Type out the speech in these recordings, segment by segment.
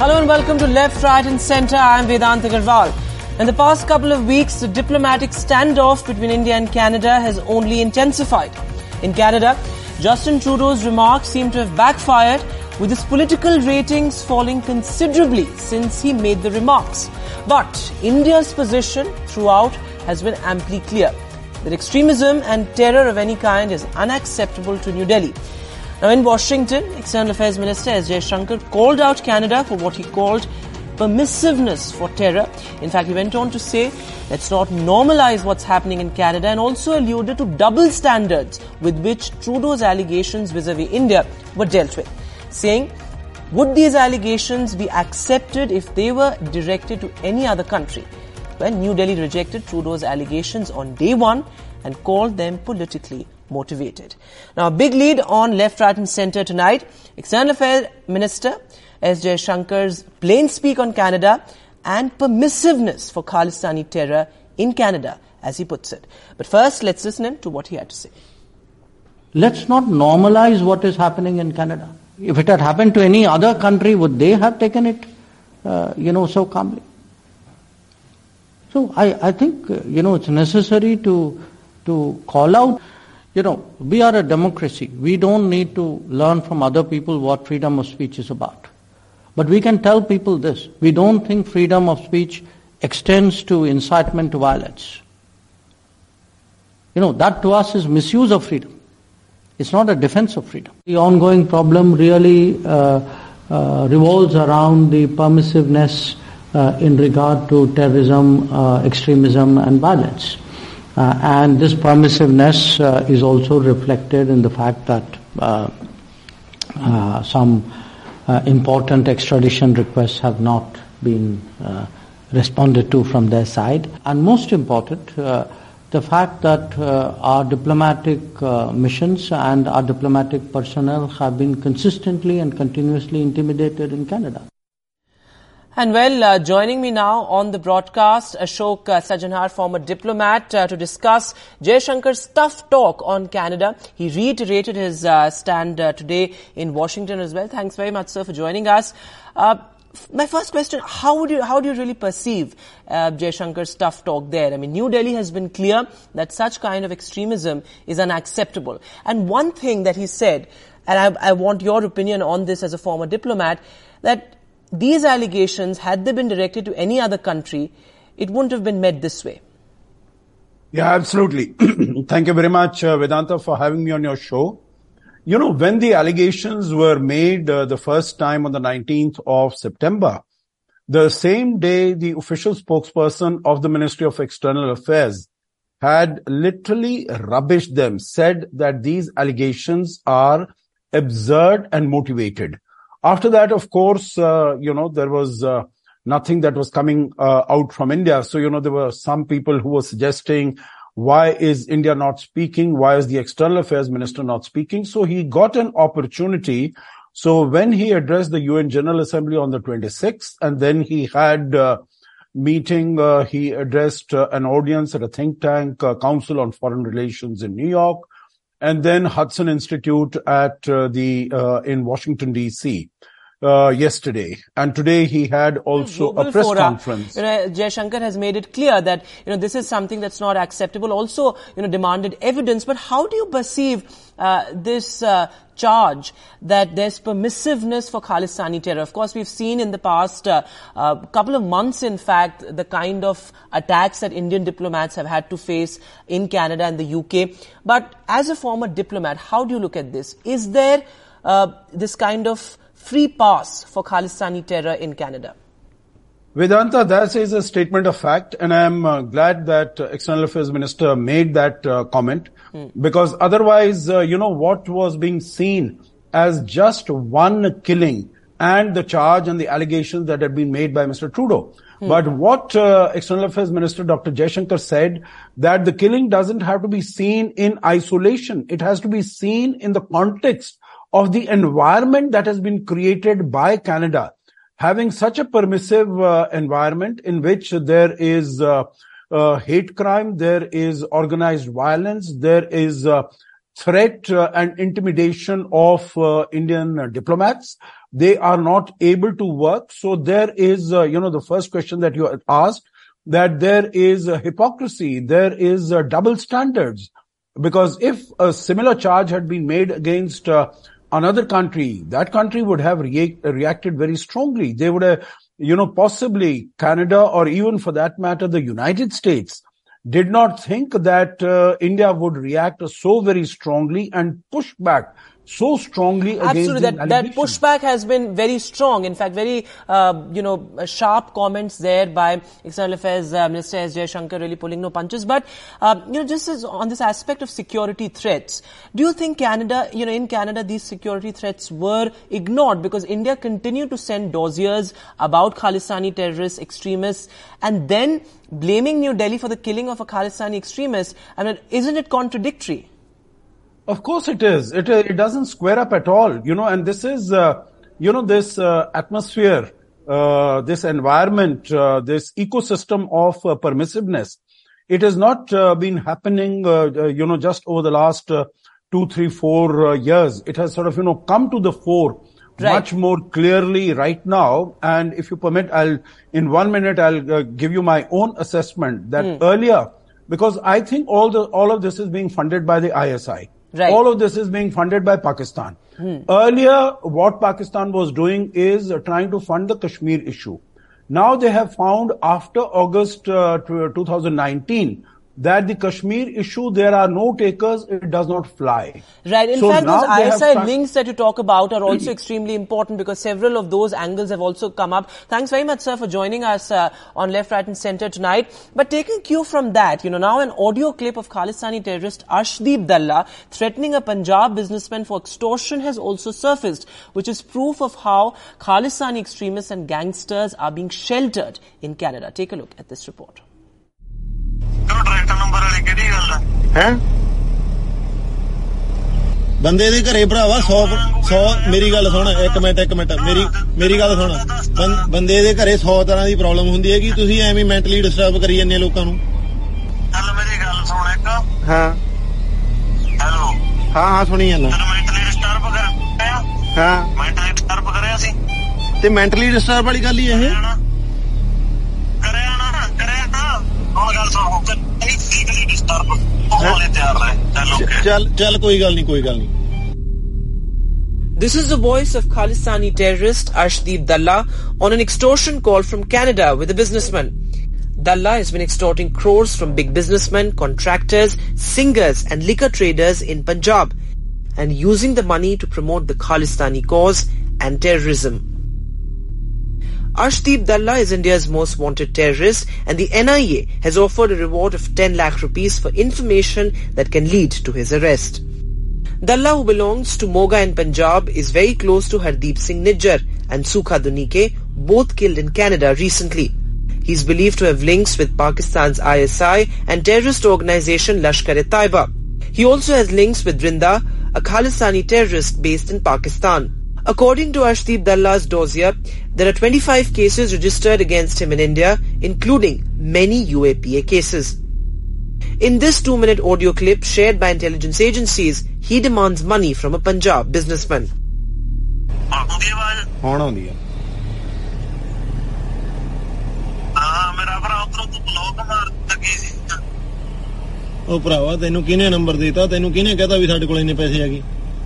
Hello and welcome to Left, Right and Centre. I am Vedant Agarwal. In the past couple of weeks, the diplomatic standoff between India and Canada has only intensified. In Canada, Justin Trudeau's remarks seem to have backfired, with his political ratings falling considerably since he made the remarks. But India's position throughout has been amply clear that extremism and terror of any kind is unacceptable to New Delhi. Now in Washington, External Affairs Minister S. Jaishankar called out Canada for what he called permissiveness for terror. In fact, he went on to say, let's not normalize what's happening in Canada, and also alluded to double standards with which Trudeau's allegations vis-a-vis India were dealt with, saying, would these allegations be accepted if they were directed to any other country? Well, New Delhi rejected Trudeau's allegations on day one and called them politically motivated. Now, a big lead on Left, Right and Centre tonight. External Affairs Minister S. Jaishankar's plain speak on Canada and permissiveness for Khalistani terror in Canada, as he puts it. But first, let's listen in to what he had to say. Let's not normalize what is happening in Canada. If it had happened to any other country, would they have taken it, so calmly? So I think, it's necessary to call out. We are a democracy. We don't need to learn from other people what freedom of speech is about. But we can tell people this. We don't think freedom of speech extends to incitement to violence. That to us is misuse of freedom. It's not a defense of freedom. The ongoing problem really revolves around the permissiveness in regard to terrorism, extremism and violence. And this permissiveness is also reflected in the fact that some important extradition requests have not been responded to from their side. And most important, the fact that our diplomatic missions and our diplomatic personnel have been consistently and continuously intimidated in Canada. And well, joining me now on the broadcast, Ashok Sajanhar, former diplomat, to discuss Jaishankar's tough talk on Canada. He reiterated his stand today in Washington as well. Thanks very much, sir, for joining us. My first question, how do you really perceive Jaishankar's tough talk there? I mean, New Delhi has been clear that such kind of extremism is unacceptable. And one thing that he said, and I want your opinion on this as a former diplomat, that these allegations, had they been directed to any other country, it wouldn't have been met this way. Yeah, absolutely. Thank you very much, Vedanta, for having me on your show. When the allegations were made the first time on the 19th of September, the same day the official spokesperson of the Ministry of External Affairs had literally rubbished them, said that these allegations are absurd and motivated. After that, of course, there was nothing that was coming out from India. So, there were some people who were suggesting, why is India not speaking? Why is the External Affairs Minister not speaking? So he got an opportunity. So when he addressed the UN General Assembly on the 26th, and then he had meeting, he addressed an audience at a think tank, Council on Foreign Relations in New York, and then Hudson Institute at in Washington, D.C. Yesterday. And today he had also a press conference. Jaishankar has made it clear that, this is something that's not acceptable. Also, demanded evidence. But how do you perceive this charge that there's permissiveness for Khalistani terror? Of course, we've seen in the past couple of months, in fact, the kind of attacks that Indian diplomats have had to face in Canada and the UK. But as a former diplomat, how do you look at this? Is there this kind of free pass for Khalistani terror in Canada? Vedanta, that is a statement of fact, and I am glad that External Affairs Minister made that comment, because otherwise, what was being seen as just one killing and the charge and the allegations that had been made by Mr. Trudeau. But what External Affairs Minister Dr. Jaishankar said, that the killing doesn't have to be seen in isolation. It has to be seen in the context of the environment that has been created by Canada, having such a permissive environment in which there is hate crime, there is organized violence, there is threat and intimidation of Indian diplomats. they are not able to work. So there is, the first question that you asked, that there is hypocrisy, there is double standards. Because if a similar charge had been made against another country, that country would have reacted very strongly. They would have, possibly Canada, or even for that matter, the United States, did not think that India would react so very strongly and push back so strongly against Absolutely, that pushback has been very strong. In fact, very sharp comments there by External Affairs Minister S. Jaishankar, really pulling no punches. But just as on this aspect of security threats, do you think Canada, in Canada, these security threats were ignored because India continued to send dossiers about Khalistani terrorists, extremists, and then blaming New Delhi for the killing of a Khalistani extremist? I mean, isn't it contradictory? Of course it is. It doesn't square up at all, and this is, this atmosphere, this environment, this ecosystem of permissiveness. It has not been happening, just over the last 2, 3, 4 years. It has sort of, come to the fore much more clearly right now. And if you permit, in 1 minute, I'll give you my own assessment that earlier, because I think all of this is being funded by the ISI. Right. All of this is being funded by Pakistan. Earlier, what Pakistan was doing is trying to fund the Kashmir issue. Now they have found after August 2019 that the Kashmir issue, there are no takers, it does not fly. Right. In fact, those ISI links that you talk about are also extremely important because several of those angles have also come up. Thanks very much, sir, for joining us on Left, Right and Centre tonight. But taking cue from that, now an audio clip of Khalistani terrorist Arshdeep Dalla threatening a Punjab businessman for extortion has also surfaced, which is proof of how Khalistani extremists and gangsters are being sheltered in Canada. Take a look at this report. ਬੰਦੇ ਦੇ ਘਰੇ ਭਰਾਵਾ 100 ਮੇਰੀ ਗੱਲ ਸੁਣ ਇੱਕ minute ਮੇਰੀ ਗੱਲ ਸੁਣ ਬੰਦੇ ਦੇ ਘਰੇ 100 ਤਰ੍ਹਾਂ ਦੀ ਪ੍ਰੋਬਲਮ ਹੁੰਦੀ ਹੈਗੀ ਤੁਸੀਂ ਐਵੇਂ ਮੈਂਟਲੀ ਡਿਸਟਰਬ ਕਰੀ ਜਾਂਦੇ ਲੋਕਾਂ ਨੂੰ ਚੱਲ ਮੇਰੀ ਗੱਲ ਸੁਣ ਇੱਕ ਹਾਂ ਹੈਲੋ ਹਾਂ ਸੁਣੀ ਜਾਂਦਾ ਮੈਂਟਲੀ ਡਿਸਟਰਬ ਕਰਿਆ ਹਾਂ ਮੈਂਟਲੀ ਡਿਸਟਰਬ ਕਰਿਆ ਸੀ ਤੇ ਮੈਂਟਲੀ ਡਿਸਟਰਬ ਵਾਲੀ ਗੱਲ ਹੀ ਇਹ ਕਰਿਆ ਨਾ ਹੁਣ ਗੱਲ ਸੁਣ ਚੱਲ ਕੋਈ ਗੱਲ ਨਹੀਂ This is the voice of Khalistani terrorist Arshdeep Dalla on an extortion call from Canada with a businessman. Dalla has been extorting crores from big businessmen, contractors, singers and liquor traders in Punjab and using the money to promote the Khalistani cause and terrorism. Arshdeep Dalla is India's most wanted terrorist and the NIA has offered a reward of 10 lakh rupees for information that can lead to his arrest. Dalla, who belongs to Moga in Punjab, is very close to Hardeep Singh Nijjar and Sukha Dunike, both killed in Canada recently. He is believed to have links with Pakistan's ISI and terrorist organization Lashkar-e-Taiba. He also has links with Rinda, a Khalistani terrorist based in Pakistan. According to Arshdeep Dalla's dossier, there are 25 cases registered against him in India, including many UAPA cases. In this 2-minute audio clip shared by intelligence agencies, he demands money from a Punjab businessman. ਉਹ ਭਰਾਵਾ ਤੈਨੂੰ ਕਿਹਨੇ number ਦਿੱਤਾ ਤੈਨੂੰ ਕਿਹਨੇ ਕਹਤਾ ਵੀ ਸਾਡੇ ਕੋਲ ਇੰਨੇ ਪੈਸੇ ਹੈਗੇ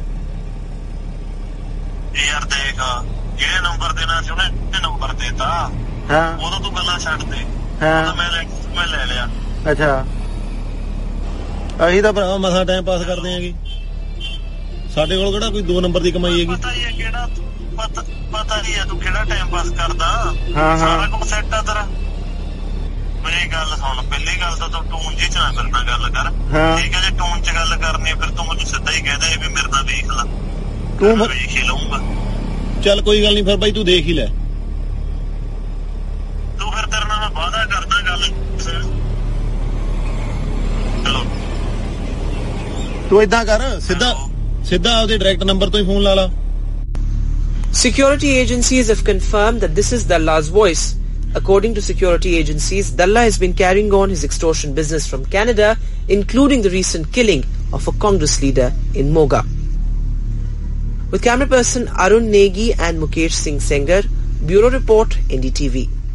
ਯਾਰ ਦੇਖ ਇਹ ਨੰਬਰ ਦੇਣਾ ਸੀ ਉਹਨੇ ਨੰਬਰ ਦਿੱਤਾ ਹਾਂ ਉਦੋਂ ਤੂੰ ਗੱਲਾਂ ਛੱਡ ਦੇ ਹਾਂ ਮੈਂ ਲੈ ਲਿਆ ਅੱਛਾ ਅਸੀਂ ਤਾਂ ਭਰਾਵਾ ਮਸਾ ਟਾਈਮ ਪਾਸ ਕਰਦੇ ਆਂਗੇ ਸਾਡੇ ਕੋਲ ਕਿਹੜਾ ਕੋਈ 2 ਨੰਬਰ ਦੀ ਕਮਾਈ ਹੈਗੀ ਪਤਾ ਹੀ ਹੈ ਕਿਹੜਾ ਪਤਾ ਹੀ ਹੈ ਤੂੰ ਕਿਹੜਾ ਟਾਈਮ ਪਾਸ ਕਰਦਾ ਹਾਂ ਸਾਰਾ ਕੁਝ ਸੈੱਟ ਆ ਤੇਰਾ ਮੇਰੀ ਗੱਲ ਸੁਣ ਪਹਿਲੀ ਗੱਲ ਤਾਂ ਤੂੰ ਟੂਨ ਜੀ ਚ ਨਾ ਮੇਰੇ ਨਾਲ ਗੱਲ ਕਰ ਠੀਕ ਹੈ ਜੇ ਟੂਨ ਚ ਗੱਲ ਕਰਨੀ ਫਿਰ ਤੂੰ ਮੈਨੂੰ ਸਿੱਧਾ ਹੀ ਕਹਿ ਦੇ ਵੀ ਮੇਰੇ ਨਾਲ ਵੇਖ ਲੈ ਤੂੰ ਵੇਖ ਹੀ ਲਊਂਗਾ ਚੱਲ ਕੋਈ ਗੱਲ ਨਹੀਂ ਫਿਰ ਬਾਈ ਤੂੰ ਦੇਖ ਹੀ ਲੈ ਤੂੰ ਫਿਰ ਤੇਰੇ ਨਾਲ ਮੈਂ ਵਾਅਦਾ ਕਰਦਾ ਗੱਲ ਚਲੋ ਤੂੰ ਇਦਾਂ ਕਰ ਸਿੱਧਾ ਆਪਦੇ ਡਾਇਰੈਕਟ ਨੰਬਰ ਤੋਂ ਹੀ ਫੋਨ ਲਾ ਲਾ Security agencies have confirmed that this is Dalla's voice. According to security agencies, Dalla has been carrying on his extortion business from Canada, including the recent killing of a Congress leader in Moga. With camera person Arun Negi and Mukesh Singh Sengar, Bureau Report, NDTV.